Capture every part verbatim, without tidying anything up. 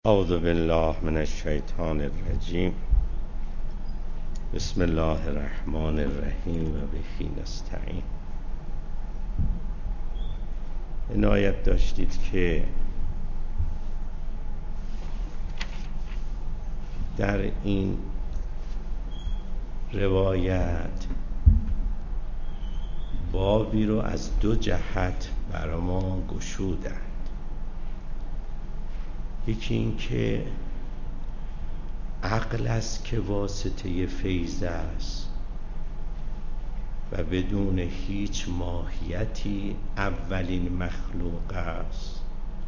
اعوذ بالله من الشیطان الرجیم. بسم الله الرحمن الرحیم و به نستعین. عنایت داشتید که در این روایت بابی رو از دو جهت بر ما گشودند. یکی این که عقل است که واسطه فیض است و بدون هیچ ماهیتی اولین مخلوق است.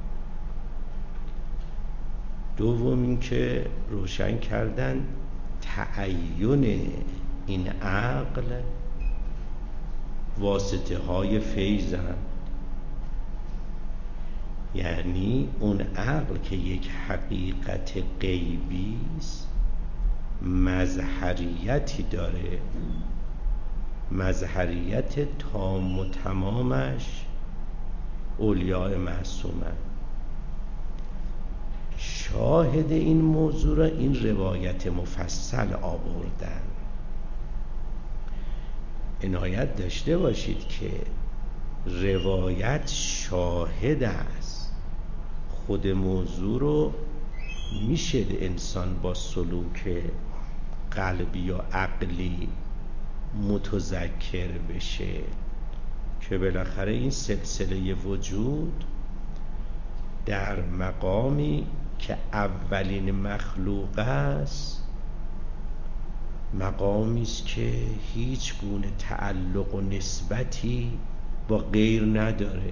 دوم این که روشن کردن تعین این عقل واسطه های فیضند، یعنی اون عقل که یک حقیقت غیبی است مظهریتی داره، مظهریت تام و تمامش اولیاء معصومند. شاهد این موضوع را این روایت مفصل آوردن. عنایت داشته باشید که روایت شاهد است. خود موضوع رو میشه انسان با سلوک قلبی و عقلی متذکر بشه که بالاخره این سلسله وجود در مقامی که اولین مخلوق است مقامی است که هیچ گونه تعلق و نسبتی با غیر نداره.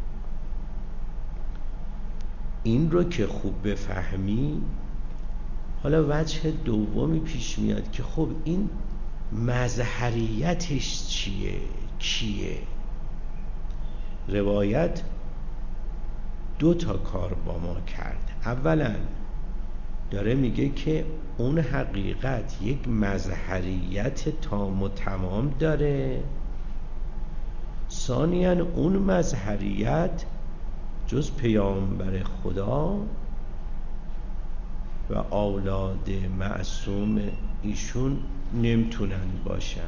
این رو که خوب بفهمی، حالا وجه دومی پیش میاد که خب این مظهریتش چیه؟ کیه؟ روایت دو تا کار با ما کرد. اولا داره میگه که اون حقیقت یک مظهریت تام و تمام داره. ثانیاً اون مظهریت جز پیامبر خدا و اولاد معصوم ایشون نمیتونن باشن.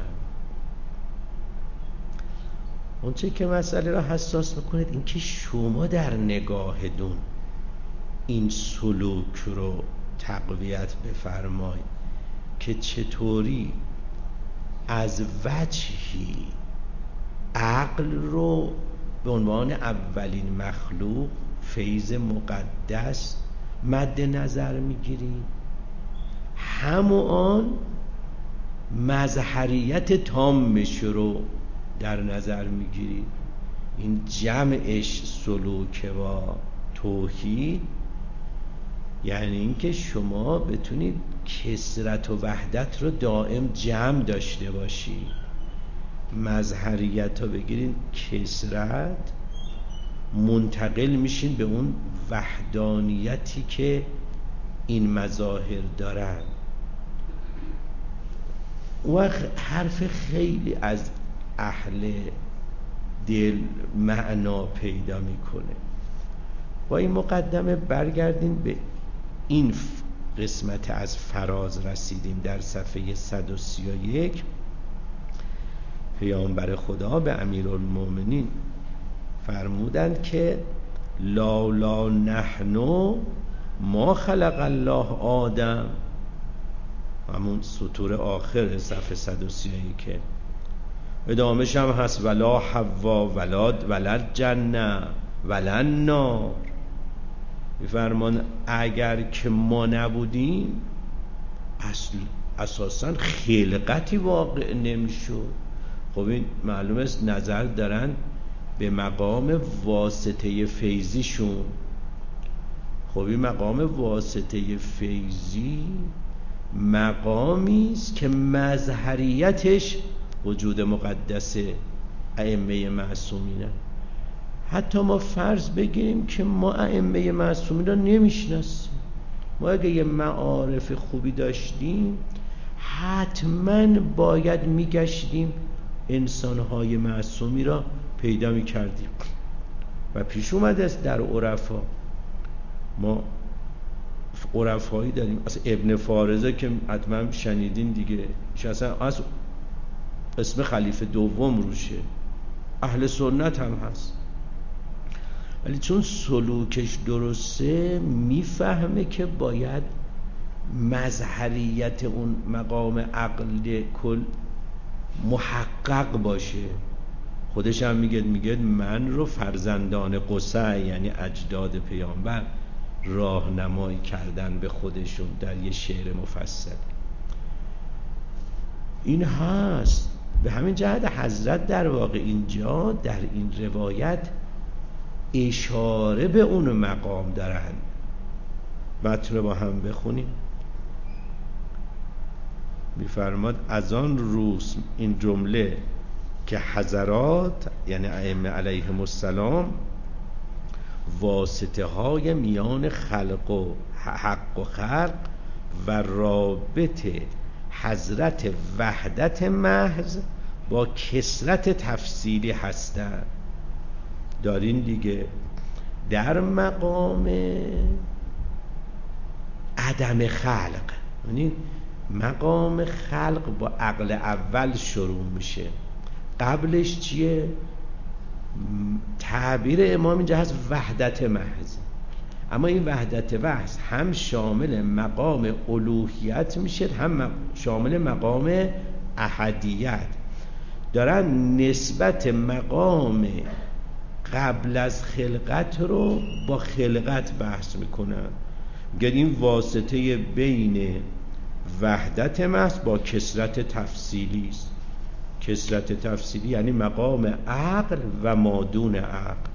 اون چه که مسئله را حساس میکنید این که شما در نگاهتون این سلوک رو تقویت بفرمایید که چطوری از وجهی عقل رو به عنوان اولین مخلوق فیض مقدس مد نظر میگیری، همون مظهریت تامش رو در نظر میگیری. این جمعش سلوک با توحید یعنی اینکه شما بتونید کثرت و وحدت رو دائم جمع داشته باشی. مظهریت رو بگیرین کثرت، منتقل میشین به اون وحدانیتی که این مظاهر دارن. وقت حرف خیلی از اهل دل معنا پیدا میکنه. با این مقدمه برگردین به این قسمت از فراز رسیدیم. در صفحه صد و سی و یک پیامبر خدا به امیرالمومنین فرمودند که لا لا نحنو ما خلق الله آدم، همون سطور آخر صفحه صد و سی و یک. ادامهش هم هست ولا حوا ولا ولد جنه ولا نار. میفرمان اگر که ما نبودیم اصل اساساً خلقتی واقع نمیشد. خب این معلومه است نظر دارن به مقام واسطه فیضیشون. خب این مقام واسطه فیضی مقامی است که مظهریتش وجود مقدس ائمه معصومینه. حتی ما فرض بگیریم که ما ائمه معصومین را نمیشناسیم، ما اگه یه معارف خوبی داشتیم حتما باید میگشتیم انسانهای معصومی را پیدا میکردیم و پیش اومده است در عرفا ما عرفایی داریم، اصلا ابن فارزه که حتما شنیدین دیگه، اصلا از اسم خلیفه دوم روشه، اهل سنت هم هست، ولی چون سلوکش درسته میفهمه که باید مظهریت اون مقام عقل کل محقق باشه. خودش هم میگه میگه من رو فرزندان قصی یعنی اجداد پیامبر راهنمایی کردن به خودشون در یه شعر مفصل. این هست. به همین جهت حضرت در واقع اینجا در این روایت اشاره به اون مقام دارن. متن رو با هم بخونیم. میفرماد از آن روز این جمله که حضرات یعنی ائمه علیهم السلام واسطه های میان خلق و حق و خلق و رابطه حضرت وحدت محض با کثرت تفصیلی هستند. دارین دیگه در مقام عدم خلق، یعنی مقام خلق با عقل اول شروع میشه. قبلش چیه؟ تعبیر امام اینجا هست وحدت محض، اما این وحدت محض هم شامل مقام الوهیت میشه هم شامل مقام احدیت. دارن نسبت مقام قبل از خلقت رو با خلقت بحث میکنن، میگن این واسطه بین وحدت محض با کثرت تفصیلی است. کثرت تفصیلی یعنی مقام عقل و مادون عقل.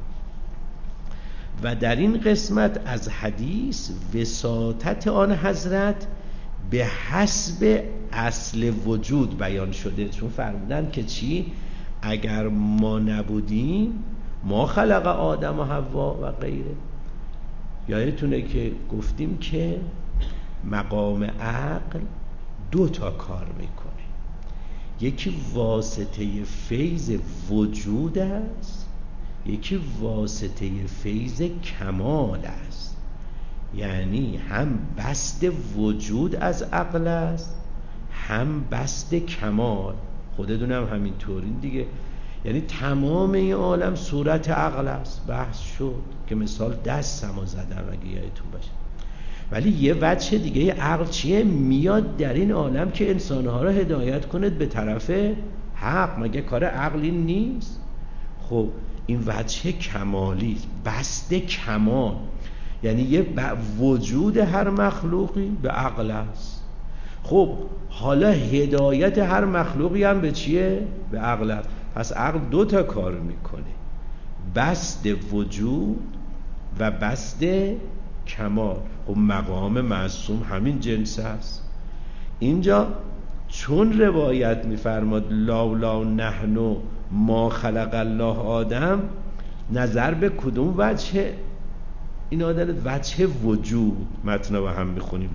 و در این قسمت از حدیث وساطت آن حضرت به حسب اصل وجود بیان شده، چون فرمودن که چی؟ اگر ما نبودیم ما خلق آدم و حوا و غیره. یادتونه که گفتیم که مقام عقل دو تا کار میکنه، یکی واسطه فیض وجود است، یکی واسطه فیض کمال است. یعنی هم بسط وجود از عقل است هم بسط کمال. خودتونم همینطورین دیگه، یعنی تمام این عالم صورت عقل است. بحث شد که مثال دست هم زدم اگه یادتون باشه. ولی یه وجه دیگه عقل چیه؟ میاد در این عالم که انسانها را هدایت کند به طرف حق. مگه کار عقلی نیست؟ خب این وجه کمالی، بسط کمال، یعنی یه وجود هر مخلوقی به عقل است. خب حالا هدایت هر مخلوقی هم به چیه؟ به عقل است. پس عقل دو تا کار میکنه، بسط وجود و بسط کمال. خب مقام معصوم همین جنس است. اینجا چون روایت میفرماد لولا نحن ما خلق الله آدم، نظر به کدوم وجه این داره؟ وجه وجود. متن با هم میخونیم.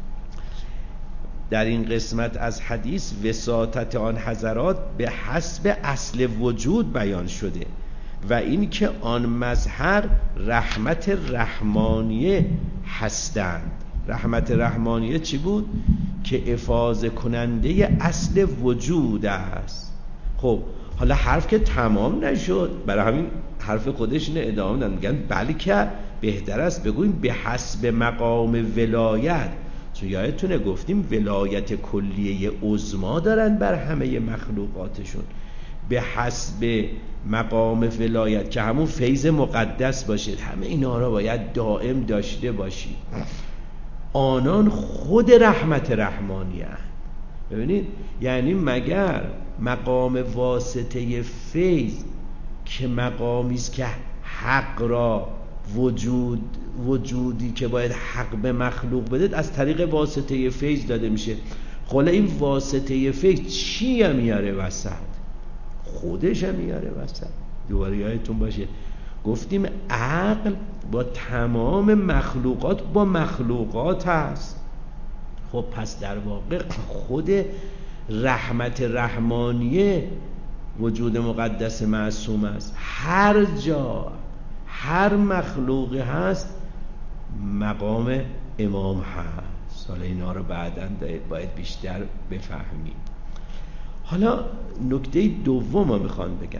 در این قسمت از حدیث وساطت آن حضرات به حسب اصل وجود بیان شده و این که آن مظهر رحمت رحمانیه هستند. رحمت رحمانیه چی بود؟ که افاضه کننده اصل وجود است. خب حالا حرف که تمام نشد، برای همین حرف خودش اینه ادامه دادن، میگن بلکه بهتر است بگوییم به حسب مقام ولایت، چون یادتونه گفتیم ولایت کلیه عظما دارن بر همه مخلوقاتشون. به حسب مقام ولایت که همون فیض مقدس باشید، همه اینا را باید دائم داشته باشید. آنان خود رحمت رحمانی هست. ببینید یعنی مگر مقام واسطه فیض که مقامی است که حق را وجود وجودی که باید حق به مخلوق بده از طریق واسطه فیض داده میشه. خلا این واسطه فیض چی هم میاره وسط؟ خودش هم میاره وسط. دوباره یادتون باشه گفتیم عقل با تمام مخلوقات با مخلوقات هست. خب پس در واقع خود رحمت رحمانیه وجود مقدس معصوم است. هر جا هر مخلوقی هست مقام امام هست. حالا اینا رو بعداً باید بیشتر بفهمیم. حالا نکته دوم رو میخوان بگن،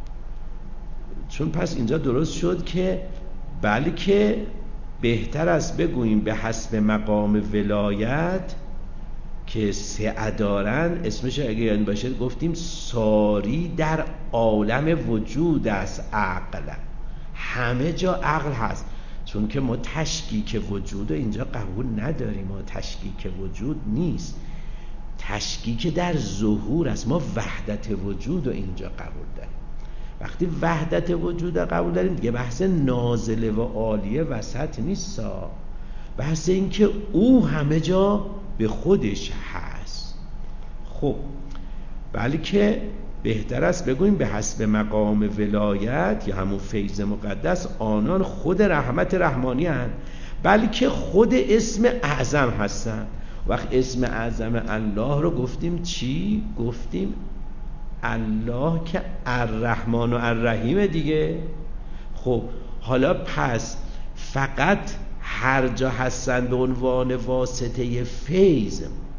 چون پس اینجا درست شد که بلکه بهتر است بگوییم به حسب مقام ولایت که سعه دارن، اسمش اگه یاد باشه گفتیم ساری در عالم وجود است. عقل همه جا عقل هست، چون که ما تشکیک وجود رو اینجا قبول نداریم. ما تشکیک وجود نیست، تشکیک در ظهور است. ما وحدت وجود رو اینجا قبول داریم. وقتی وحدت وجود رو قبول داریم دیگه بحث نازله و عالیه وسط نیست، بحث این که او همه جا به خودش هست. خب بلکه بهتر است بگوییم به حسب مقام ولایت یا همون فیض مقدس آنان خود رحمت رحمانی هستند، بلکه خود اسم اعظم هستند. وقت اسم اعظم الله رو گفتیم چی؟ گفتیم الله که الرحمن و الرحیم دیگه. خب حالا پس فقط هر جا هستند به عنوان واسطه فیض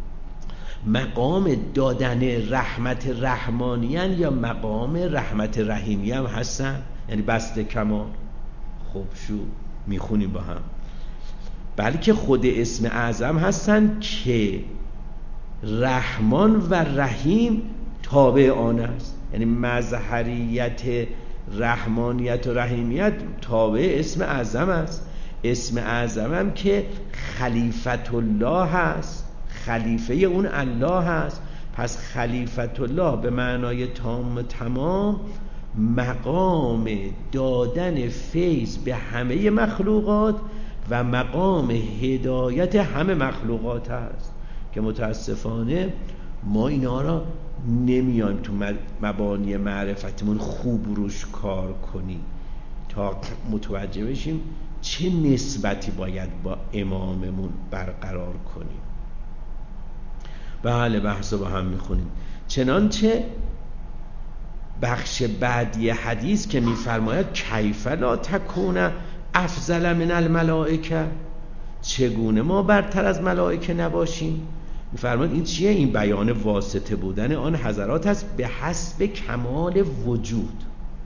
مقام دادن رحمت رحمانیان یا مقام رحمت رحیمی هم هستن، یعنی بسته کمال. خب شو میخونیم با هم، بلکه خود اسم اعظم هستن که رحمان و رحیم تابع آن است، یعنی مظهریت رحمانیت و رحیمیت تابع اسم اعظم است. اسم اعظم هم که خلیفت الله هست، خلیفه اون الله هست. پس خلیفت الله به معنای تام تمام مقام دادن فیض به همه مخلوقات و مقام هدایت همه مخلوقات هست که متاسفانه ما اینا را نمیایم تو مبانی معرفتمون خوب روش کار کنیم تا متوجه بشیم چه نسبتی باید با اماممون برقرار کنیم. بله بحث با هم میخونیم. چنانچه بخش بعدی حدیث که میفرماید کیف لا تکون افضل من الملائکه، چگونه ما برتر از ملائکه نباشیم. میفرماید این چیه؟ این بیان واسطه بودن آن حضرات است به حسب کمال وجود.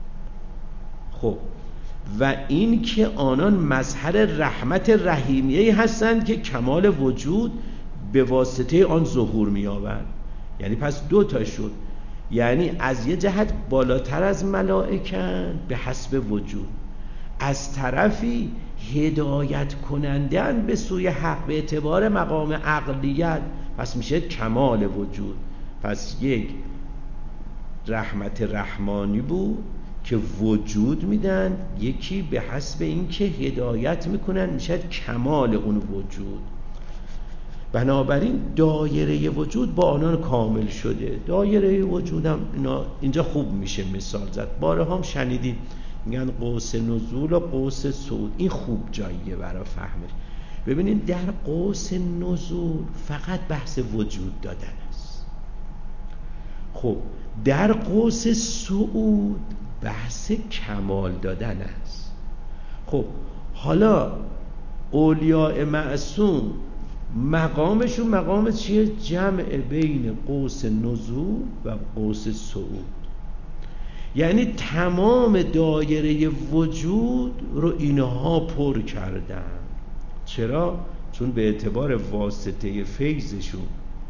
خب و این که آنان مظهر رحمت رحیمیه هستند که کمال وجود به واسطه آن ظهور می‌یابد. یعنی پس دو تا شد، یعنی از یه جهت بالاتر از ملائکه به حسب وجود، از طرفی هدایت کنندن به سوی حق به اعتبار مقام عقلیت، پس میشه کمال وجود. پس یک رحمت رحمانی بود که وجود میدن، یکی به حسب این که هدایت میکنن میشه کمال اون وجود. بنابراین دایره وجود با آنان کامل شده. دایره وجودم اینا اینجا خوب میشه مثال زد، باره هم شنیدید میگن قوس نزول و قوس صعود، این خوب جاییه برای فهمش. ببینید در قوس نزول فقط بحث وجود دادن است. خب در قوس صعود بحث کمال دادن است. خب حالا اولیاء معصوم مقامشون مقام چیه؟ جمع بین قوس نزول و قوس صعود، یعنی تمام دایره وجود رو اینها پر کردن. چرا؟ چون به اعتبار واسطه فیضشون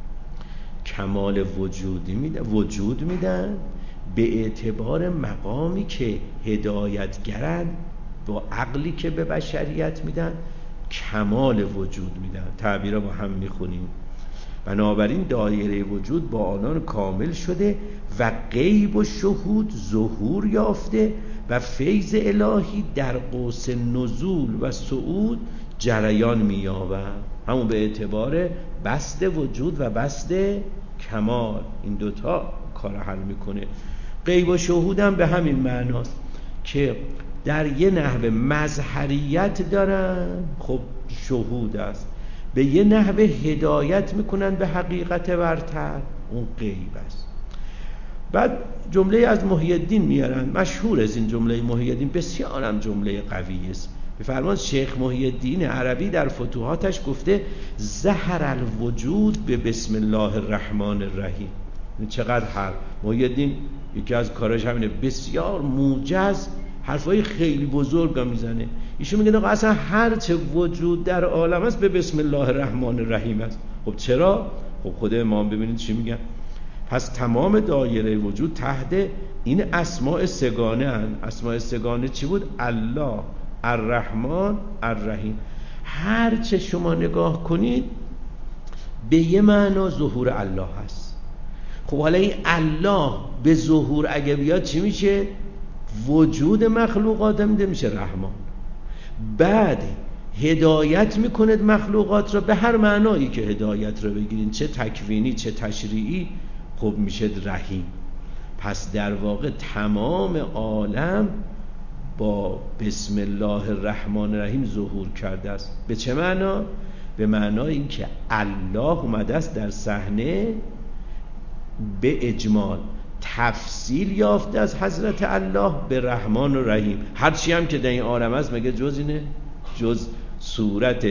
کمال وجودی میدن، وجود میدن، به اعتبار مقامی که هدایتگرن با عقلی که به بشریت میدن کمال وجود میدن. تعبیر با هم میخونیم. بنابراین دایره وجود با آنان کامل شده و غیب و شهود ظهور یافته و فیض الهی در قوس نزول و صعود جریان می‌یابد. همون به اعتبار بسط وجود و بسط کمال، این دوتا کار حل میکنه. غیب و شهود هم به همین معناست که در یه نحو مظهریت دارن، خب شهود است، به یه نحو هدایت میکنن به حقیقت برتر، اون غیب است. بعد جمله از محی الدین میارن، مشهور از این جمله محی الدین، بسیار هم جمله قوی است. بفرمان شیخ محی الدین عربی در فتوحاتش گفته ظهر الوجود به بسم الله الرحمن الرحیم. چقدر حرف محی الدین یکی از کاراش همینه، بسیار موجز حرفای خیلی بزرگ میزنه. ایشون میگه آقا اصلا هر چه وجود در عالم است به بسم الله الرحمن الرحیم است. خب چرا؟ خب خود امام ببینید چی میگن. پس تمام دایره وجود تحت این اسماء سگانه هن. اسماء سگانه چی بود؟ الله، الرحمن، الرحیم. هر چه شما نگاه کنید به یه معنا ظهور الله هست. خب حالا این الله به ظهور اگه بیاد چی میشه؟ وجود مخلوقات میده میشه رحمان. بعد هدایت میکنه مخلوقات را به هر معنایی که هدایت را بگیرین، چه تکوینی چه تشریعی، خب میشه رحیم. پس در واقع تمام عالم با بسم الله الرحمن الرحیم ظهور کرده است. به چه معنا؟ به معنای این که الله اومده است در صحنه به اجمال تفصیل یافته از حضرت الله به رحمان و رحیم. هرچی هم که در این عالم است مگه جز اینه؟ جز صورت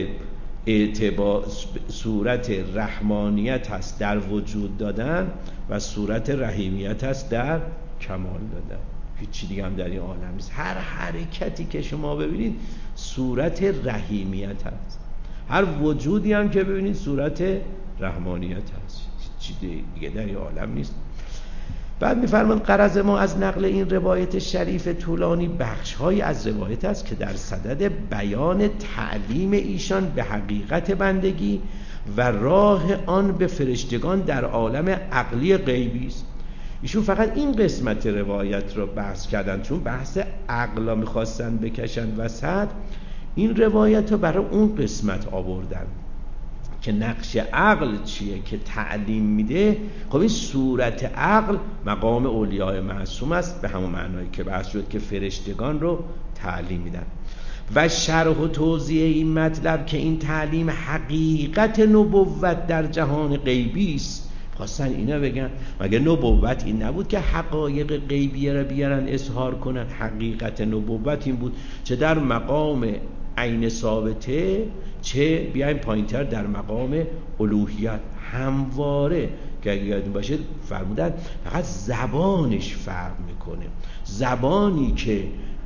اعتبار صورت رحمانیت هست در وجود دادن و صورت رحیمیت هست در کمال دادن. هیچی دیگه هم در این عالم نیست. هر حرکتی که شما ببینید صورت رحیمیت هست، هر وجودی هم که ببینید صورت رحمانیت هست. هیچی دیگه در این عالم نیست. بعد می‌فرمایند غرض ما از نقل این روایت شریف طولانی بخش‌هایی از روایت است که در صدد بیان تعلیم ایشان به حقیقت بندگی و راه آن به فرشتگان در عالم عقلی غیبی است. ایشون فقط این قسمت روایت رو بحث کردن، چون بحث عقلا می‌خواستن بکشن وسط، این روایت رو برای اون قسمت آوردن که نقش عقل چیه که تعلیم میده. خب این صورت عقل مقام اولیاء معصوم است، به همون معنایی که بحث شد که فرشتگان رو تعلیم میدن. و شرح و توضیح این مطلب که این تعلیم حقیقت نبوت در جهان غیبی است. خواستن اینا بگن مگه نبوت این نبود که حقایق غیبیه را بیارن اظهار کنن؟ حقیقت نبوت این بود چه در مقام عین ثابته چه بیایم پایینتر در مقام الوهیت. همواره که اگه یادتون باشه فرمودن فقط زبانش فرق میکنه. زبانی که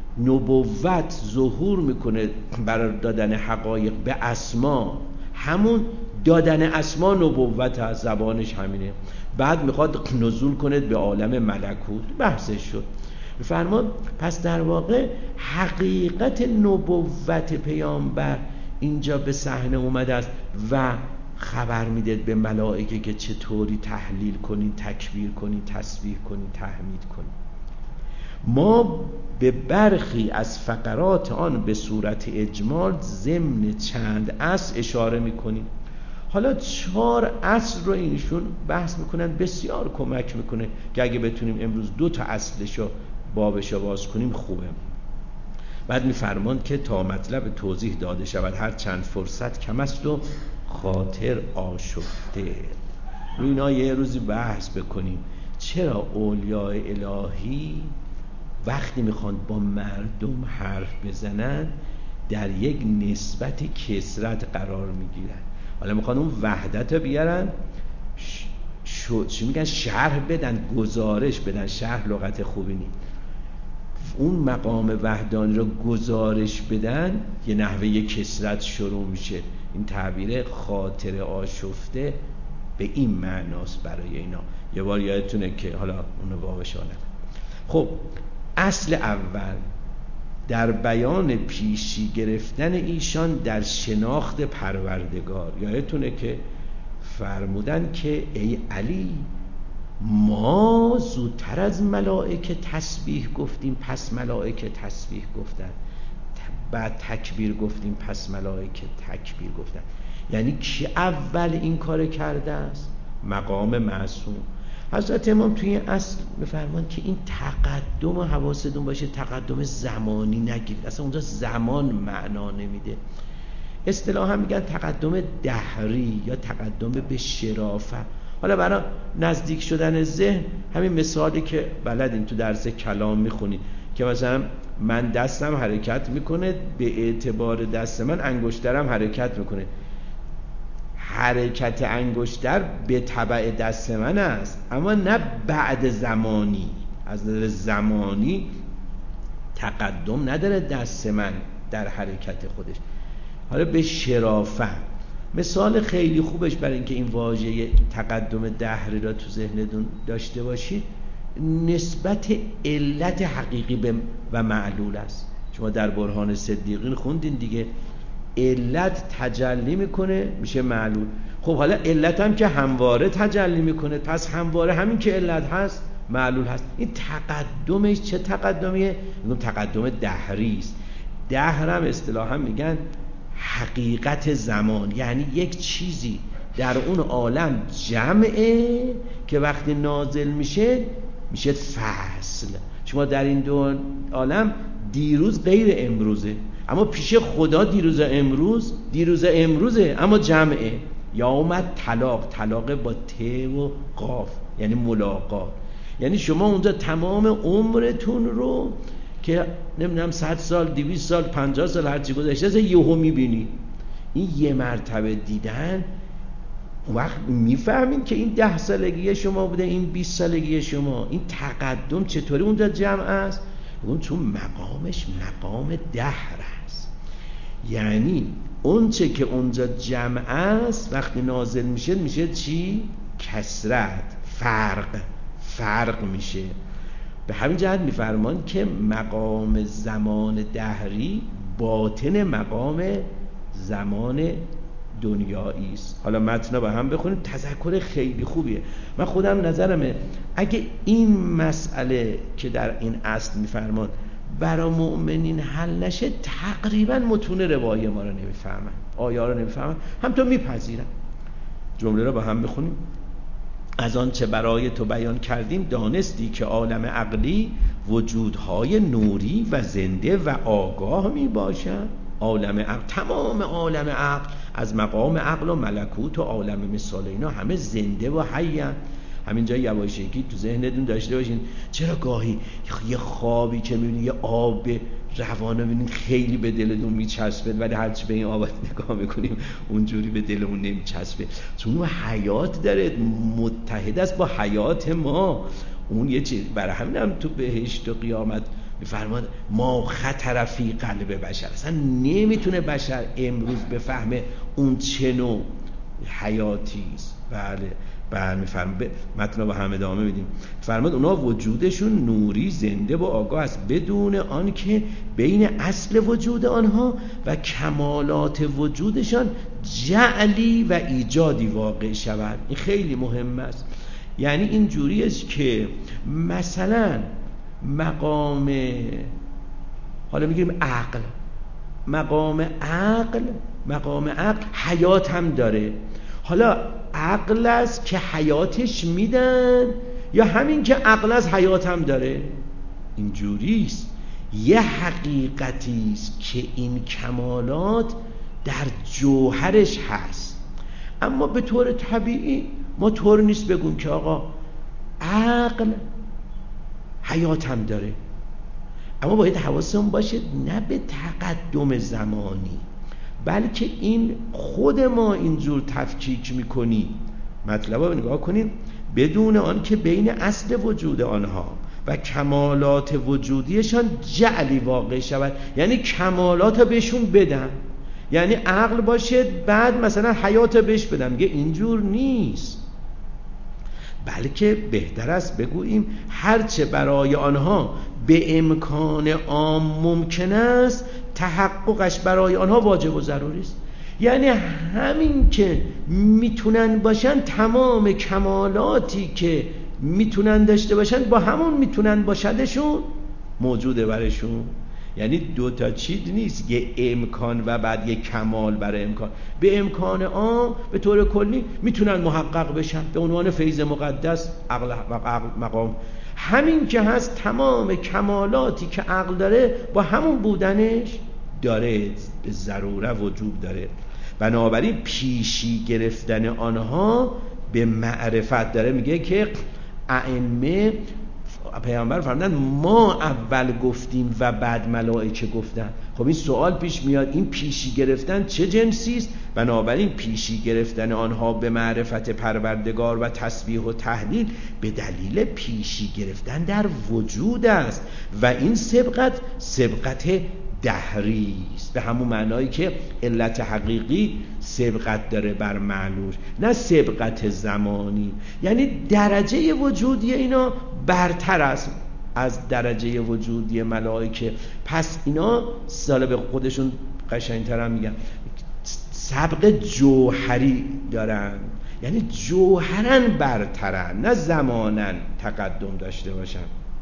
نبوت ظهور میکنه برای دادن حقایق به اسما، همون دادن اسما نبوت از زبانش همینه. بعد میخواد نزول کنه به عالم ملکوت، بحثش شد. بفرمان پس در واقع حقیقت نبوت پیامبر اینجا به صحنه اومده است و خبر میده به ملائکه که چطوری تحلیل کنین، تکبیر کنین، تسبیح کنین، تحمید کنین. ما به برخی از فقرات آن به صورت اجمال ضمن چند اصل اشاره میکنیم. حالا چهار اصل رو اینشون بحث میکنن، بسیار کمک میکنه که اگه بتونیم امروز دو تا اصلشو بابشو باز کنیم خوبه. بعد میفرمان که تا مطلب توضیح داده شود هر چند فرصت کم است و خاطر آشفته. روی اینا یه روزی بحث بکنیم چرا اولیاء الهی وقتی میخوان با مردم حرف بزنن در یک نسبت کثرت قرار میگیرن. حالا میخوان اون وحدت رو بیارن ش... چی میگن شرح بدن، گزارش بدن. شرح لغت خوبی نیست. اون مقام وحدانی رو گزارش بدن یه نحوه کثرت شروع میشه. این تعبیر خاطر آشفته به این معناست برای اینا. یه بار یادتونه که حالا اونو واقعش آنم. خب اصل اول در بیان پیشی گرفتن ایشان در شناخت پروردگار. یادتونه که فرمودن که ای علی ما زودتر از ملائکه تسبیح گفتیم پس ملائکه تسبیح گفتن، بعد تکبیر گفتیم پس ملائکه تکبیر گفتن. یعنی کی اول این کار کرده است؟ مقام معصوم. حضرت امام توی این اصل می‌فرمان که این تقدم و حواستون باشه تقدم زمانی نگیرید. اصلا اونجا زمان معنا نمیده. اصطلاحا میگن تقدم دهری یا تقدم به شرافت. حالا برای نزدیک شدن ذهن همین مثالی که بلدین تو درس کلام میخونید که مثلا من دستم حرکت میکنه، به اعتبار دست من انگشترم حرکت میکنه. حرکت انگشتر به تبع دست من است، اما نه بعد زمانی. از نظر زمانی تقدم نداره دست من در حرکت خودش. حالا به شرافت مثال خیلی خوبش برای اینکه این واژه تقدم دهری را تو ذهنتون داشته باشید، نسبت علت حقیقی به و معلول است. شما در برهان صدیقین خوندین دیگه، علت تجلی میکنه میشه معلول. خب حالا علت هم که همواره تجلی میکنه، پس همواره همین که علت هست معلول هست. این تقدمش چه تقدمیه؟ میگم تقدم دهری است. دهر هم اصطلاحا میگن حقیقت زمان، یعنی یک چیزی در اون عالم جمعه که وقتی نازل میشه میشه فصل. شما در این دو عالم دیروز غیر امروزه، اما پیش خدا دیروز امروز دیروز امروزه، اما جمعه. یا اومد طلاق، طلاق با ت و قاف یعنی ملاقات. یعنی شما اونجا تمام عمرتون رو که نمیدونم صد سال دویست سال پنجاه سال هرچی گذشته از یهو میبینی. این یه مرتبه دیدن، اون وقت میفهمین که این ده سالگی شما بوده، این بیست سالگی شما. این تقدم چطوری اونجا جمع است؟ اون چون مقامش مقام دهر است، یعنی اون چه که اونجا جمع است وقتی نازل میشه میشه چی؟ کسرت، فرق فرق میشه. به همین جهت میفرمان که مقام زمان دهری باطن مقام زمان دنیایی است. حالا متن با هم بخونیم، تذکر خیلی خوبیه. من خودم نظرمه اگه این مسئله که در این اصل میفرمان برای مؤمنین حل نشه، تقریبا متون روایی ما رو نمیفهمن، آیه رو نمیفهمن، همطور میپذیرن. جمله رو با هم بخونیم. از آن چه برای تو بیان کردیم دانستی که عالم عقلی وجودهای نوری و زنده و آگاه می باشد. عالم عقل، تمام عالم عقل از مقام عقل و ملکوت و عالم مثال اینا همه زنده و حی‌اند. همینجا یواشکی تو ذهنتون داشته باشین. چرا گاهی یه خوابی که میبینید، یه آب روانه میبینید خیلی به دلتون میچسبه، ولی هرچی به این آب نگاه میکنیم اونجوری به دلمون نمیچسبه، چون اون حیات داره، متحد است با حیات ما. اون یه چیز، برای همین هم تو بهشت و قیامت میفرماد ما خطر فی قلب بشر، اصلا نمیتونه بشر امروز بفهمه اون چه نوع حیاتی است. بله بله میفرماد، متن با هم ادامه میدیم. فرماد اونا وجودشون نوری، زنده و آگاه است، بدون آن که بین اصل وجود آنها و کمالات وجودشان جعلی و ایجادی واقع شود. این خیلی مهم است. یعنی این جوری است که مثلا مقام، حالا میگیم عقل، مقام عقل مقام عقل حیات هم داره. حالا عقل است که حیاتش میدن، یا همین که عقل است حیات هم داره؟ این جوری است. یه حقیقتی است که این کمالات در جوهرش هست، اما به طور طبیعی ما طور نیست بگیم که آقا عقل حیات هم داره. اما باید حواسمون باشه نه به تقدم زمانی، بلکه این خود ما اینجور تفکیک میکنیم. مطلب رو نگاه کنیم. بدون آن که بین اصل وجود آنها و کمالات وجودیشان جعلی واقع شود، یعنی کمالات بهشون بدن، یعنی عقل باشه بعد مثلا حیات بهش بدن. میگه اینجور نیست، بلکه بهتر است بگوییم هرچه برای آنها به امکان عام ممکن است تحققش برای آنها واجب و ضروری است. یعنی همین که میتونن باشن، تمام کمالاتی که میتونن داشته باشن با همون میتونن باشدشون موجوده برشون. یعنی دو تا چیز نیست، یه امکان و بعد یه کمال برای امکان. به امکان عام به طور کلی میتونن محقق بشن به عنوان فیض مقدس عقل و عقل مقام. همین که هست تمام کمالاتی که عقل داره با همون بودنش داره، به ضرورت وجود داره. بنابراین پیشی گرفتن آنها به معرفت داره. میگه که ائمه پیامبر فرمودن ما اول گفتیم و بعد ملائکه گفتن. خب این سوال پیش میاد این پیشی گرفتن چه جنسی است؟ بنابراین پیشی گرفتن آنها به معرفت پروردگار و تسبیح و تهلیل به دلیل پیشی گرفتن در وجود است و این سبقت سبقت دهری است، به همون معنایی که علت حقیقی سبقت داره بر معنوش، نه سبقت زمانی. یعنی درجه وجودی اینا برتر است از درجه وجودی ملائکه. پس اینا سال به خودشون قشنگ‌تر هم میگن سبق جوهری دارن، یعنی جوهرن برترن، نه زمانن تقدم داشته باشن.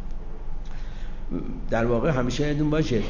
در واقع همیشه یادتون باشه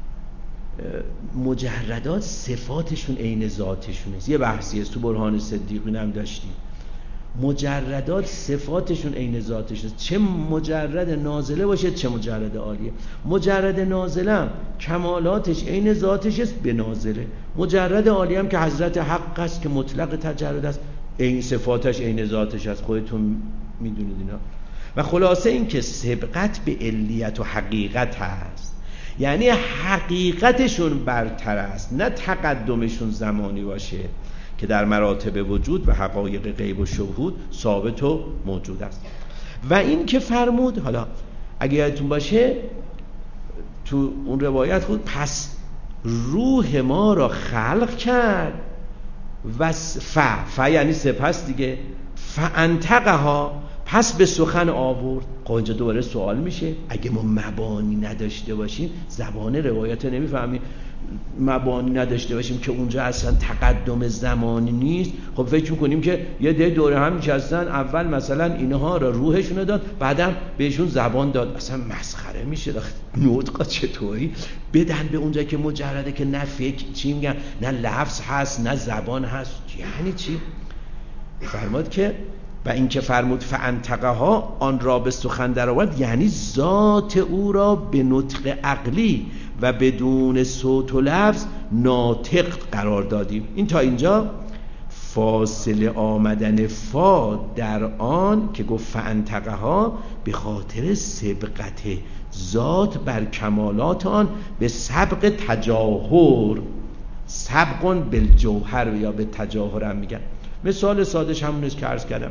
مجردات صفاتشون عین ذاتشونه. یه بحثی است تو برهان صدیقین هم داشتیم، مجردات صفاتشون عین ذاتشونه، چه مجرد نازله باشه چه مجرد عالیه. مجرد نازله هم کمالاتش عین ذاتش است به نازله، مجرد عالیه هم که حضرت حق است که مطلق تجرد است این صفاتش عین ذاتش است. خودتون میدونید اینا. و خلاصه این که سبقت به علیت و حقیقت هست، یعنی حقیقتشون برتر است، نه تقدمشون زمانی باشه که در مراتب وجود و حقایق غیب و شهود ثابت و موجود است. و این که فرمود، حالا اگه یادتون باشه تو اون روایت خود پس روح ما را خلق کرد و ف ف یعنی سپس دیگه فانتقها پس به سخن آورد. خب اینجا دوباره سوال میشه اگه ما مبانی نداشته باشیم زبان روایت رو نمیفهمیم، مبانی نداشته باشیم که اونجا اصلا تقدم زمانی نیست، خب فکر میکنیم که یه ده دوره هم نشستن اول مثلا اینها را روحشون داد بعدم بهشون زبان داد. اصلا مسخره میشه نطقا چطوری بدن به اونجا که مجرده که نه فکر چی میگن نه لفظ هست نه زبان هست، یعنی چی؟ فرمود که و این که فرمود فانتقها آن را به سخن در آورد، یعنی ذات او را به نطق عقلی و بدون صوت و لفظ ناطق قرار دادیم. این تا اینجا فاصله آمدن فا در آن که گفت فانتقها به خاطر سبقت ذات بر کمالات آن به سبق تجاهر، سبقون بالجوهر یا به تجاهر هم میگن. مثال سادش همونست که عرض کردم.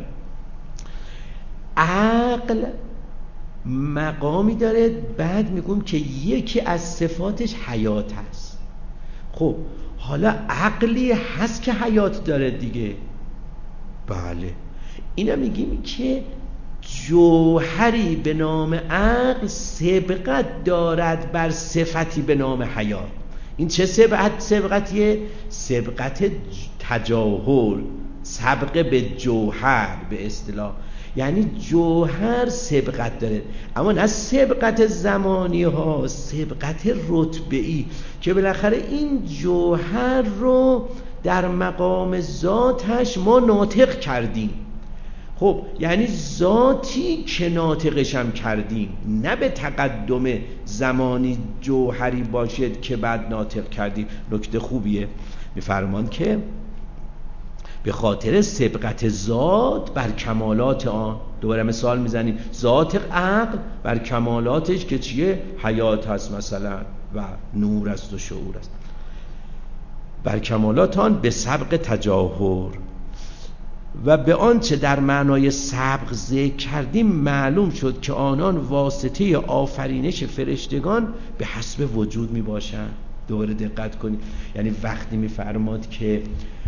عقل مقامی داره بعد میگم که یکی از صفاتش حیات هست. خب حالا عقلی هست که حیات داره دیگه، بله اینا میگیم که جوهری به نام عقل سبقت دارد بر صفتی به نام حیات. این چه سبقت سبقتیه؟ سبقت تجاهر، سبق به جوهر به اصطلاح، یعنی جوهر سبقت داره اما نه سبقت زمانی ها، سبقت رتبه‌ای که بالاخره این جوهر رو در مقام ذاتش ما ناطق کردیم. خب یعنی ذاتی که ناطقش هم کردیم، نه به تقدم زمانی جوهری باشد که بعد ناطق کردیم. نکته خوبیه. میفرمان که به خاطر سبقت ذات بر کمالات آن، دوباره مثال میزنیم ذات عقل بر کمالاتش که چیه؟ حیات هست مثلا و نور است و شعور است، بر کمالات آن به سبق تجاهر و به آنچه در معنای سبق ذکر کردیم معلوم شد که آنان واسطه آفرینش فرشتگان به حسب وجود می باشند. دوباره دقت کنید، یعنی وقتی می فرماد که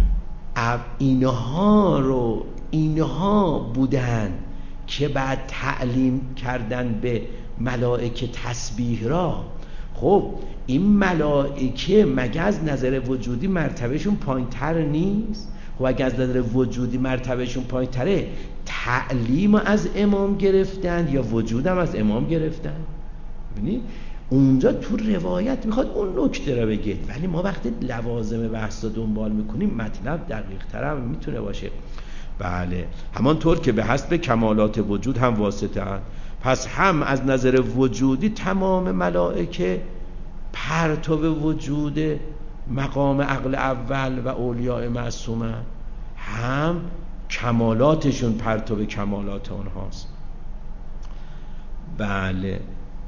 اینها رو اینها بودن که بعد تعلیم کردن به ملائکه تسبیح را، خب این ملائکه مگه از نظر وجودی مرتبهشون پایین‌تر نیست؟ خب اگه از نظر وجودی مرتبهشون پایین‌تره تعلیم از امام گرفتن یا وجودم از امام گرفتن؟ ببینید اونجا تو روایت میخواد اون نکته رو بگه، ولی ما وقتی لوازم بحث رو دنبال میکنیم مطلب دقیق تر هم میتونه باشه. بله همانطور که به حسب کمالات وجود هم واسطه هست، پس هم از نظر وجودی تمام ملائکه پرتو وجود مقام عقل اول و اولیاء معصومه، هم کمالاتشون پرتو کمالات اونهاست. بله.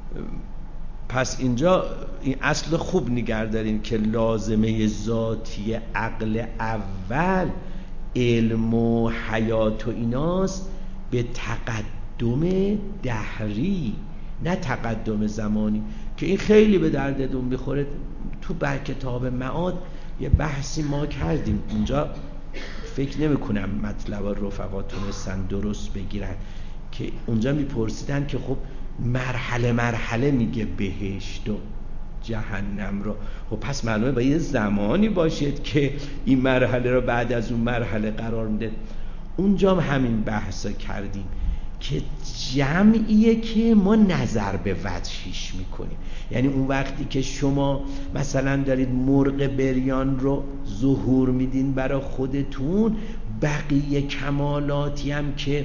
پس اینجا این اصل خوب نگه داریم که لازمه ذاتی عقل اول علم و حیات و ایناست به تقدم دهری، نه تقدم زمانی، که این خیلی به دردتون میخوره. تو بر کتاب معاد یه بحثی ما کردیم اونجا، فکر نمی کنم مطلب رفقا تونستن درست بگیرن، که اونجا میپرسیدن که خب مرحله مرحله میگه بهشت و جهنم رو، خب پس معلومه باید یه زمانی باشد که این مرحله رو بعد از اون مرحله قرار میده. اونجا هم همین بحثا کردیم که جمعیه که ما نظر به وجهیش میکنیم. یعنی اون وقتی که شما مثلا دارید مرغ بریان رو ظهور میدین برای خودتون، بقیه کمالاتی هم که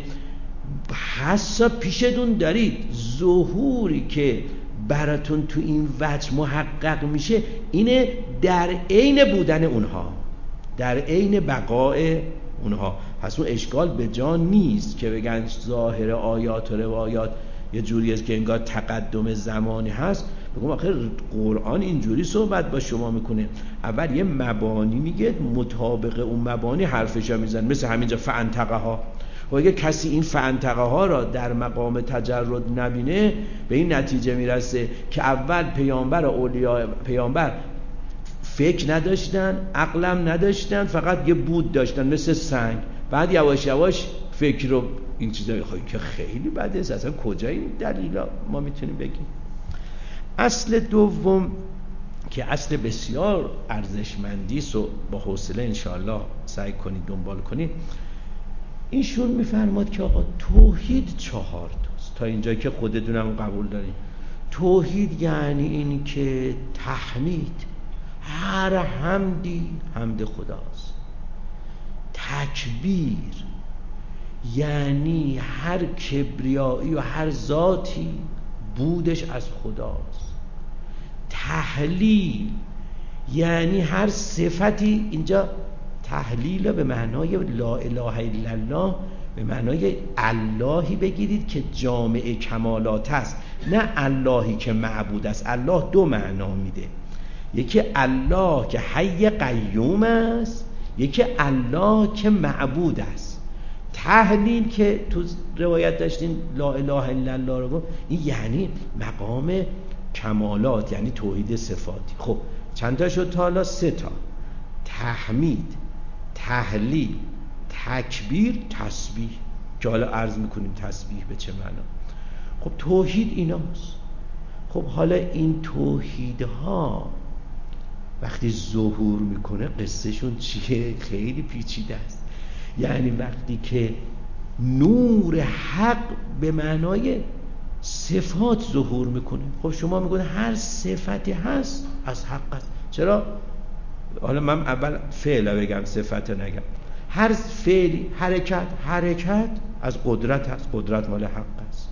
حسا پیشتون دارید، ظهوری که براتون تو این وجه محقق میشه اینه در عین بودن اونها، در عین بقای اونها. پس اون اشکال به جا نیست که بگن ظاهر آیات و روایات یه جوری است که انگار تقدم زمانی هست. بگم آخه قرآن اینجوری صحبت با شما میکنه، اول یه مبانی میگه، مطابق اون مبانی حرفشا میزن، مثل همینجا فانتقه ها. و اگه کسی این فانتقه ها را در مقام تجرد نبینه، به این نتیجه میرسه که اول پیامبر و اولیاء پیامبر فکر نداشتن، عقلم نداشتن، فقط یه بود داشتن مثل سنگ، بعد یواش یواش فکر رو این چیزا میخوایی که خیلی بده. اصلا کجا این دلیلا ما میتونیم بگیم؟ اصل دوم که اصل بسیار ارزشمندی است و با حوصله انشاءالله سعی کنید دنبال کنید، ایشون میفرماد که آقا توحید چهار تاست. تا اینجا که خودتونم قبول دارید. توحید یعنی این که تحمید، هر حمدی حمد خداست. تکبیر یعنی هر کبریایی و هر ذاتی بودش از خداست. تحلیل یعنی هر صفتی، اینجا تحلیل به معنای لا اله الا الله، به معنای اللهی بگیرید که جامع کمالات است، نه اللهی که معبود است. الله دو معنا میده، یکی الله که حی قیوم است، یکی الله که معبود است. تحلیل که تو روایت داشتین لا اله الا الله رو، این یعنی مقام کمالات، یعنی توحید صفاتی. خب چند تا شد تا حالا؟ سه تا: تحمید، تحلیل، تکبیر، تسبیح، که حالا عرض میکنیم تسبیح به چه معنا. خب توحید ایناست. خب حالا این توحیدها وقتی ظهور میکنه قصهشون چیه؟ خیلی پیچیده است. یعنی وقتی که نور حق به معنای صفات ظهور میکنه، خب شما میگونه هر صفتی هست از حق است. چرا؟ حالا من اول فعل بگم، صفت نگم. هر فعلی، حرکت، حرکت از قدرت هست، قدرت مال حق است.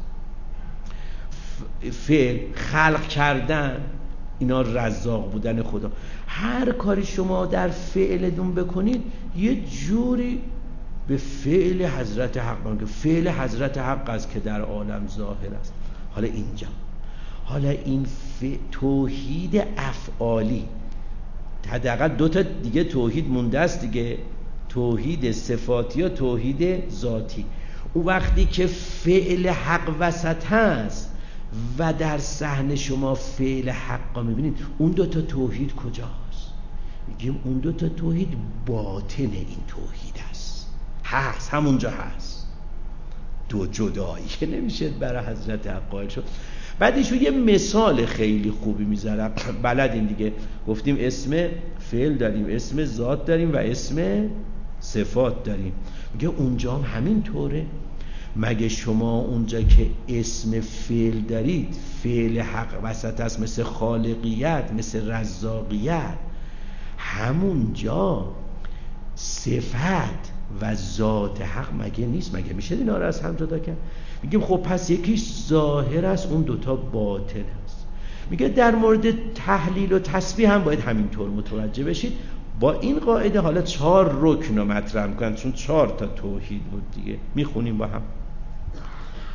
فعل، خلق کردن، اینا رزاق بودن خدا. هر کاری شما در فعلتون بکنید یه جوری به فعل حضرت حق میگه، فعل حضرت حق است که در عالم ظاهر است. حالا اینجا، حالا این توحید افعالی، حداقل دو تا دیگه توحید مونده است دیگه، توحید صفاتی و توحید ذاتی. اون وقتی که فعل حق وسط هست و در صحنه شما فعل حق میبینید، اون دو تا توحید کجاست؟ میگیم اون دو تا توحید باطن این توحید است، هست، همونجا هست. دو جدایی که نمیشه برای حضرت حق قائل شد. بعدشو یه مثال خیلی خوبی میذارم، بلدین دیگه، گفتیم اسم فعل داریم، اسم ذات داریم و اسم صفات داریم. میگه اونجا هم همین طوره. مگه شما اونجا که اسم فعل دارید، فعل حق وسط است، مثل خالقیت، مثل رزاقیت، همونجا صفت و ذات حق مگه نیست؟ مگه میشه اینا رو از هم جدا کرد؟ میگیم خب پس یکیش ظاهر است، اون دوتا باطن است. میگه در مورد تحلیل و تسبیح هم باید همینطور متوجه بشید. با این قاعده حالا چهار رکن رو مطرح میکنن، چون چهار تا توحید بود دیگه. میخونیم با هم.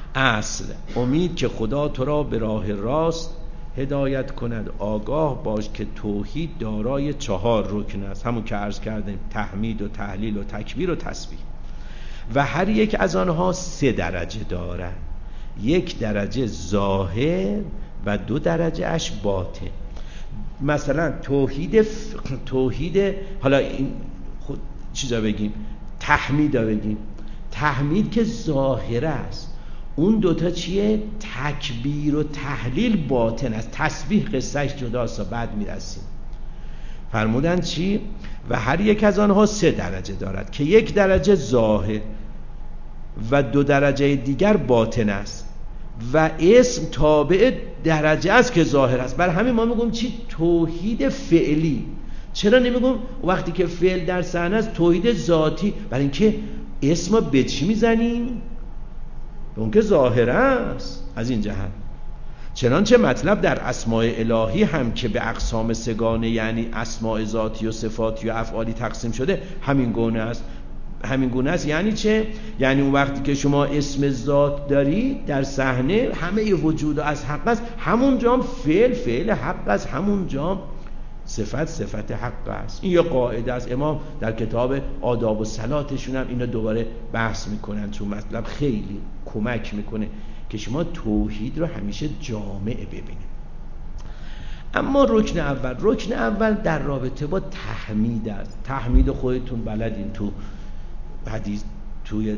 اصل امید که خدا تو را به راه راست هدایت کند. آگاه باش که توحید دارای چهار رکن است، همون که عرض کردیم، تحمید و تهلیل و تکبیر و تسبیح، و هر یک از آنها سه درجه دارد، یک درجه ظاهر و دو درجه اش باطن. مثلا توحید ف... توحید حالا این خود چیزا بگیم، تحمیدا بگیم، تحمید که ظاهر است، اون دوتا چیه؟ تکبیر و تهلیل باطن است. تسبیح قصهش جداست و بعد میرسیم. فرمودن چی؟ و هر یک از آنها سه درجه دارد که یک درجه ظاهر و دو درجه دیگر باطن است و اسم تابع درجه است که ظاهر است. برای همین ما میگم چی؟ توحید فعلی. چرا نمیگم وقتی که فعل در صحنه است توحید ذاتی؟ برای اینکه اسم به چی میزنیم؟ اون که ظاهر است. از این جهت چنانچه مطلب در اسماء الهی هم که به اقسام سگانه، یعنی اسماء ذاتی و صفاتی و افعالی تقسیم شده، همین گونه است. همین گونه است یعنی چه؟ یعنی اون وقتی که شما اسم ذات داری در صحنه، همه وجود از حق است، همون جام فعل فعل حق است، همون جام صفت صفت حق است. این یه قاعده است. امام در کتاب آداب و صلاتشون هم اینو دوباره بحث میکنن، چون مطلب خیلی کمک میکنه که شما توحید رو همیشه جامع ببینید. اما رکن اول رکن اول در رابطه با تحمید است. تحمید خودتون بلدین، تو حدیث توی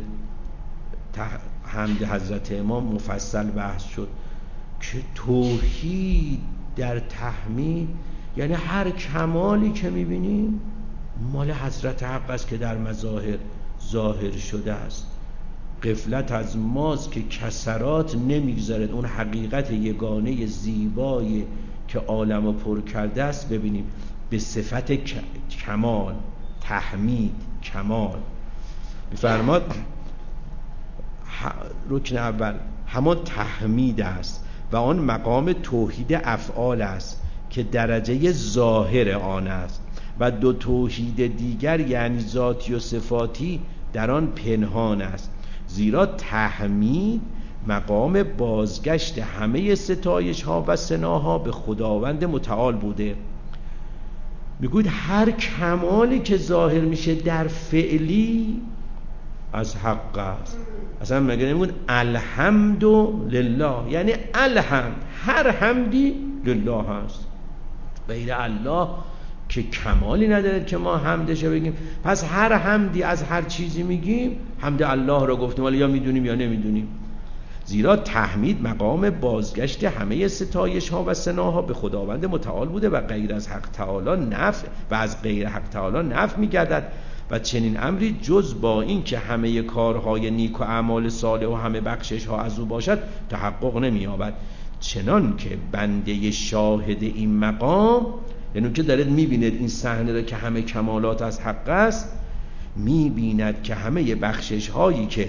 حمد حضرت امام مفصل بحث شد که توحید در تحمید یعنی هر کمالی که میبینیم مال حضرت حق است که در مظاهر ظاهر شده است. غفلت از ماست که کسرات نمیگذارد اون حقیقت یگانه زیبایی که عالمو پر کرده است ببینیم به صفت کمال، تحمید، کمال. میفرماد رکن اول همان تحمید است و آن مقام توحید افعال است که درجه ظاهر آن است، و دو توحید دیگر یعنی ذاتی و صفاتی در آن پنهان است. زیرا تحمید مقام بازگشت همه ستایش ها و ثناها به خداوند متعال بوده. میگوید هر کمالی که ظاهر میشه در فعلی از حق است. اصلا مگه نمیگون الحمد لله؟ یعنی الحمد، هر حمدی لله هست، غیر الله که کمالی نداره که ما حمدش بگیم. پس هر حمدی از هر چیزی میگیم حمد الله رو گفتیم، ولی یا میدونیم یا نمیدونیم. زیرا تحمید مقام بازگشت همه ستایش ها و ثناها به خداوند متعال بوده و غیر از حق تعالی نفع و از غیر حق تعالی نفع میگردد، و چنین امری جز با این که همه کارهای نیک و اعمال صالح و همه بخشش ها از او باشد تحقق نمی‌یابد. چنان که بنده شاهد این مقام، یعنی که دارید میبیند این صحنه را که همه کمالات از حق است، میبیند که همه بخشش هایی که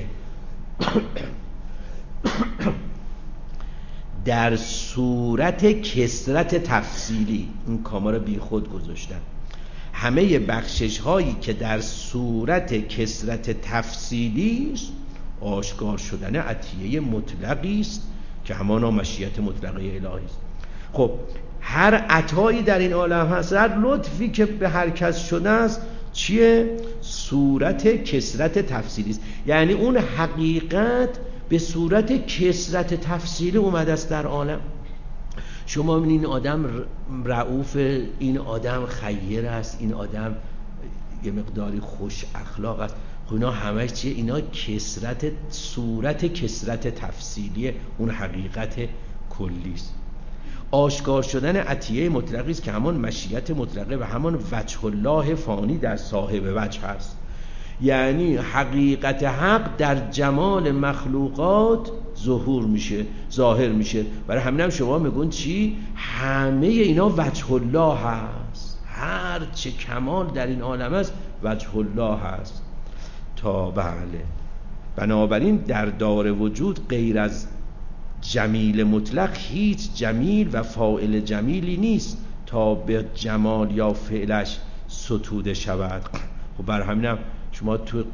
در صورت کثرت تفصیلی، این کاما را بی خود گذاشتن، همه بخشش هایی که در صورت کثرت تفصیلی است آشکار شدن عطیه مطلقی است که همانا مشیت مطلقه الهی است. خب هر عطایی در این عالم هست، هر لطفی که به هر کس شده است چیه؟ صورت کثرت تفصیلی است. یعنی اون حقیقت به صورت کثرت تفصیلی اومده است در عالم. شما ببینید این آدم رؤوف، این آدم خیر است، این آدم یه مقداری خوش اخلاق است. خب اینا همش چیه؟ اینا کثرت، صورت کثرت تفصیلی اون حقیقت کلی است. آشکار شدن عطیه مطلقی است که همان مشیت مطلقه و همان وجه الله فانی در صاحب وجه است. یعنی حقیقت حق در جمال مخلوقات ظهور میشه، ظاهر میشه. برای همین هم شما میگون چی؟ همه اینا وجه الله هست، هر چه کمال در این عالم است وجه الله هست. تا بله، بنابراین در دار وجود غیر از جمیل مطلق هیچ جمیل و فاعل جمیلی نیست تا به جمال یا فعلش ستوده شود. خب بر همینم شما تو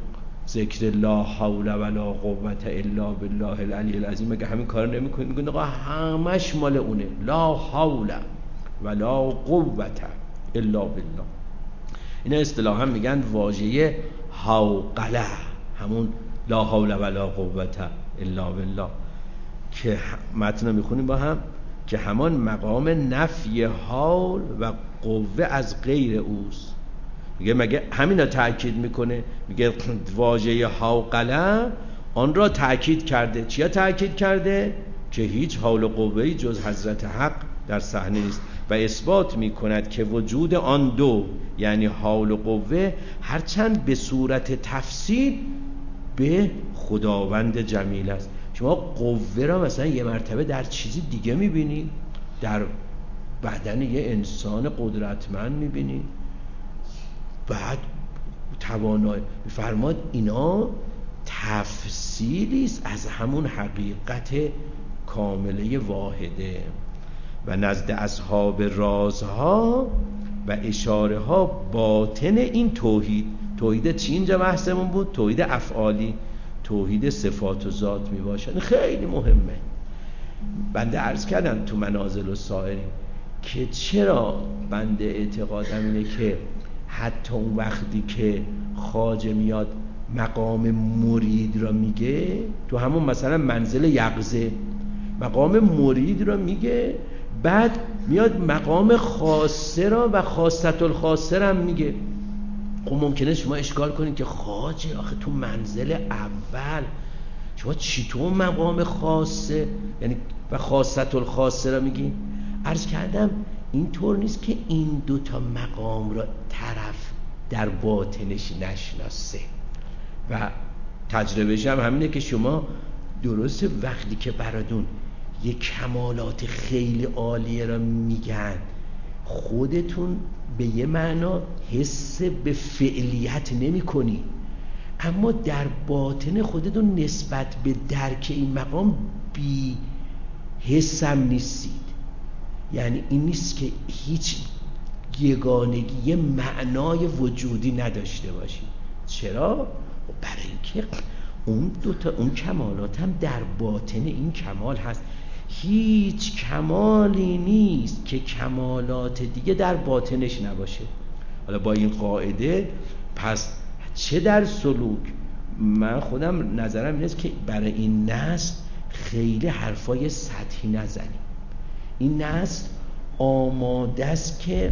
ذکر لا حول ولا قوة الا بالله العلی العظیم، مگه همین کار نمیکنید؟ میگن آقا همش مال اونه، لا حول ولا قوة الا بالله. اینا اصطلاحا میگن واژه حوقله، همون لا حول ولا قوة الا بالله که متن میخونیم با هم، که همان مقام نفی حول و قوه از غیر اوست. میگه مگه همینا تأکید میکنه، میگه واژه حوقله آن را تأکید کرده. چیا تأکید کرده؟ که هیچ حول و قوه‌ای جز حضرت حق در صحنه نیست و اثبات میکند که وجود آن دو، یعنی حول و قوه، هرچند به صورت تفسیر به خداوند جمیل است. شما قوه را مثلا یه مرتبه در چیزی دیگه میبینید، در بدن یه انسان قدرتمند میبینید، بعد توانایی فرماد اینا تفسیری است از همون حقیقت کامله واحده. و نزد اصحاب رازها و اشاره ها باطن این توحید، توحید چی اینجا بحثمون بود؟ توحید افعالی، توحید صفات و ذات می باشد. خیلی مهمه. بنده عرض کردم تو منازل السائرین که چرا بنده اعتقادم اینه که حتی اون وقتی که خواجه میاد مقام مرید را میگه، تو همون مثلا منزل یقظه مقام مرید را میگه، بعد میاد مقام خاصه را و خاصت الخاصه را میگه. خب ممکنه شما اشکال کنید که خواجه آخه تو منزل اول شما چطور مقام خاصه یعنی و خاصت الخاصه را میگی؟ عرض کردم این طور نیست که این دوتا مقام را طرف در باطنش نشناسه و تجربهش هم همینه که شما درسته وقتی که براتون یه کمالات خیلی عالیه را میگن، خودتون به یه معنا حس به فعلیت نمی کنی، اما در باطن خودتون نسبت به درک این مقام بی حسم نیستید. یعنی این نیست که هیچ یگانگی، یه معنای وجودی نداشته باشید. چرا؟ برای اینکه اون دوتا اون کمالات هم در باطن این کمال هست. هیچ کمالی نیست که کمالات دیگه در باطنش نباشه. حالا با این قاعده پس چه در سلوک، من خودم نظرم اینه که برای این نسل خیلی حرفای سطحی نزنیم. این نسل آماده است که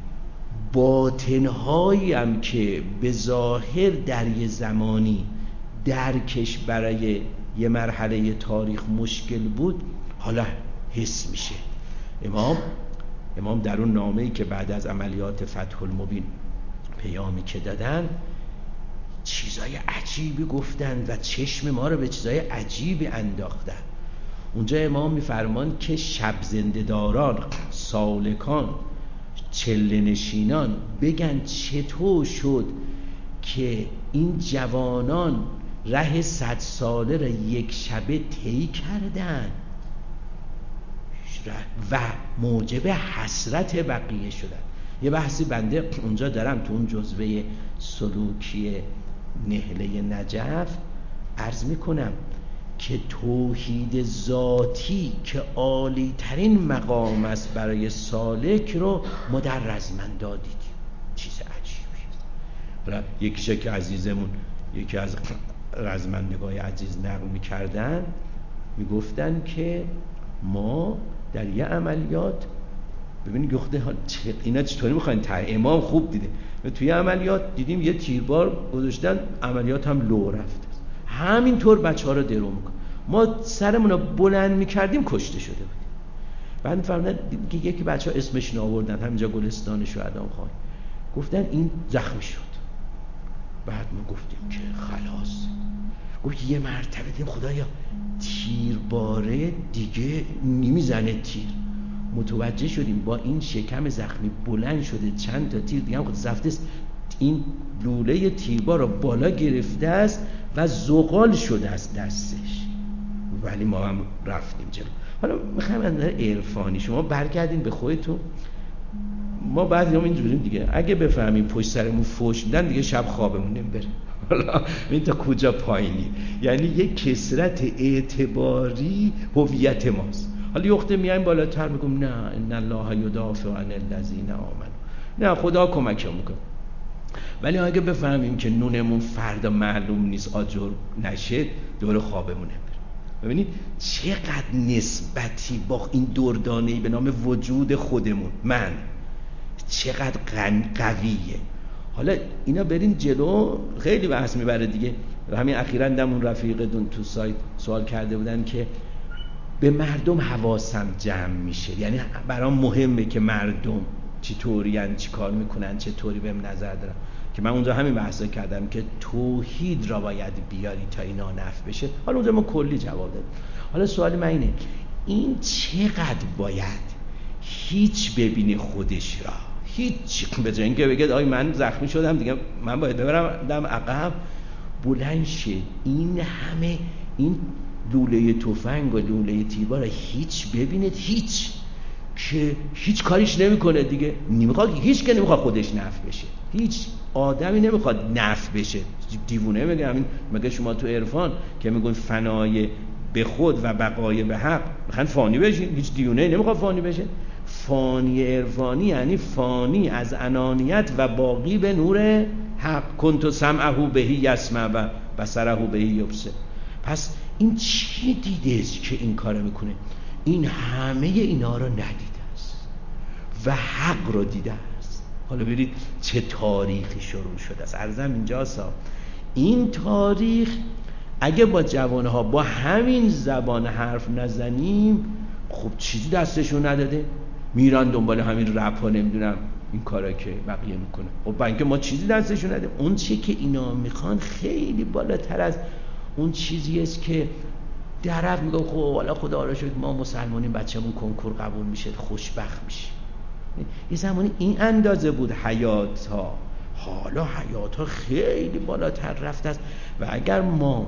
باطنهایی هم که به ظاهر در یه زمانی درکش برای یه مرحله تاریخ مشکل بود حالا حس میشه. امام امام در اون نامه‌ای که بعد از عملیات فتح المبین پیامی که دادن چیزای عجیبی گفتن و چشم ما رو به چیزای عجیبی انداختن. اونجا امام میفرمان که شب زنده‌داران، سالکان، چله نشینان بگن چطور شد که این جوانان ره صد ساله را یک شبه طی کردن و موجب حسرت بقیه شدن. یه بحثی بنده اونجا دارم تو اون جزوه سلوکی نهله نجف عرض میکنم که توحید ذاتی که عالی ترین مقام است برای سالک رو ما در رزمنداد دیدیم. چیز عجیبی. یکی که عزیزمون یکی از رزمندگای عزیز نقل میکردن، میگفتن که ما در یه عملیات، ببینید گفته اینا چطوری میخواین ته امام خوب دیده، توی عملیات دیدیم یه تیربار گذاشتن، عملیات هم لو رفت، همینطور بچه ها رو درو میکن، ما سرمون رو بلند میکردیم کشته شده بودیم. بعد فرمودن که یکی بچه ها اسمش نآوردن همینجا گلستان شهدان خان، گفتن این زخمی شد. بعد ما گفتیم که خلاص، گفت یه مرتبه دیدیم خدایا تیرباره دیگه نمیزنه تیر، متوجه شدیم با این شکم زخمی بلند شده چند تا تیر دیگه هم خود رفته این لوله تیربار رو بالا گرفته است و زغال شده است دستش، ولی ما هم رفتیم جلو. حالا میخوایم از نظر عرفانی شما برگردین به خودتون. ما بعضی هم اینجوریم دیگه، اگه بفهمیم پشت سرمون فوش میدن دیگه شب خوابمون نمیبره. حالا این تا کجا پایینی؟ یعنی یک کثرت اعتباری هویت ماست. حالا یه وقته میایم بالاتر میگم نه ان الله یدافع عن الذین آمنوا، نه خدا کمکمون میکنه. ولی اگه بفهمیم که نونمون فردا معلوم نیست آجر نشه، دور خوابمون نمیره. ببینید چقدر نسبتی با این دردانه‌ای به نام وجود خودمون، من چقدر قویه. حالا اینا برین جلو خیلی بحث میبره دیگه. همین اخیراً دمون رفیقتون تو سایت سوال کرده بودن که به مردم حواسم جمع میشه، یعنی برام مهمه که مردم چطورین، چی کار میکنن، چطوری بهم نظر دارن. که من اونجا همین بحثا کردم که توحید را باید بیاری تا اینا نفع بشه. حالا اونجا ما کلی جواب دادیم. حالا سوال من اینه، این چقدر باید هیچ ببینه خودش را، هیچ، به جای اینکه بگه آی من زخمی شدم دیگه من باید ببرم دم عقب، بلند شه این همه این لوله تفنگ و لوله تیربار را هیچ ببینید، هیچ که هیچ کاریش نمیکنه دیگه. نمیخواد، هیچ که نمیخواد خودش نفع بشه، هیچ آدمی نمیخواد نفع بشه. دیوونه میگه همین، مگه شما تو عرفان که میگن فنای به خود و بقای به حق میخوان فانی بشین؟ هیچ دیوونه نمیخواد فانی بشه. فانی عرفانی یعنی فانی از انانیت و باقی به نور حق. کنت سمعه بهی یسمع و بصره بهی یبصر. پس این چی دیده است که این کارو میکنه؟ این همه اینا رو ندیده است و حق رو دیده است. حالا برید چه تاریخی شروع شده است. عرضم اینجاست این تاریخ اگه با جوانها با همین زبان حرف نزنیم، خب چیزی دستشون نداده، میرن دنبال همین رپ ها، نمیدونم این کارا که بقیه میکنه. خب با اینکه ما چیزی دستشون نده، اون چی که اینا میخوان خیلی بالاتر از اون چیزی است که طرف میگه خب والا خدا را شکر ما مسلمانیم، بچه‌مون کنکور قبول میشه خوشبخت میشه. یه زمانی این اندازه بود حیات ها، حالا حیات ها خیلی بالاتر رفته است. و اگر ما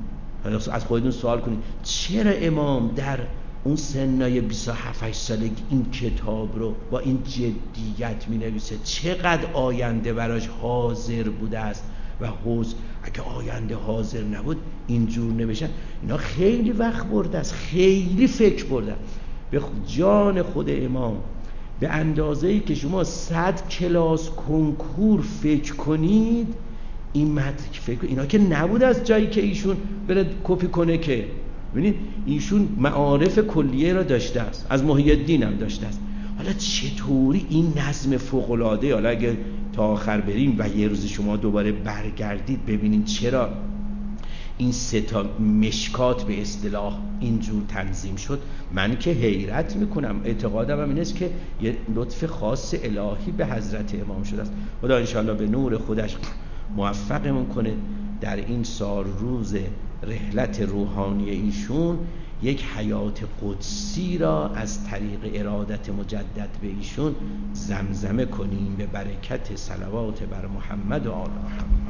از خودتون سوال کنید چرا امام در اون سنای بیست و هفت سالگی این کتاب رو با این جدیت می نویسه، چقدر آینده براش حاضر بوده است و حوض، اگه آینده حاضر نبود اینجور نمیشه. اینا خیلی وقت برده است، خیلی فکر برده به جان خود امام. به اندازه‌ای که شما صد کلاس کنکور فکر کنید این متن فکر، اینا که نبود از جایی که ایشون بره کپی کنه، که ببینید ایشون معارف کلیه را داشته است، از محی الدین هم داشته است. حالا چطوری این نظم فوق‌العاده، حالا اگه تا آخر بریم و یه روز شما دوباره برگردید ببینید چرا این سه تا مشکات به اصطلاح اینجور تنظیم شد، من که حیرت میکنم. اعتقادم هم این است که یه لطف خاص الهی به حضرت امام شده است. خدا انشاءالله به نور خودش موفقمون کنه در این سال روز رحلت روحانی ایشون یک حیات قدسی را از طریق ارادت مجدد به ایشون زمزمه کنیم به برکت صلوات بر محمد و آل محمد.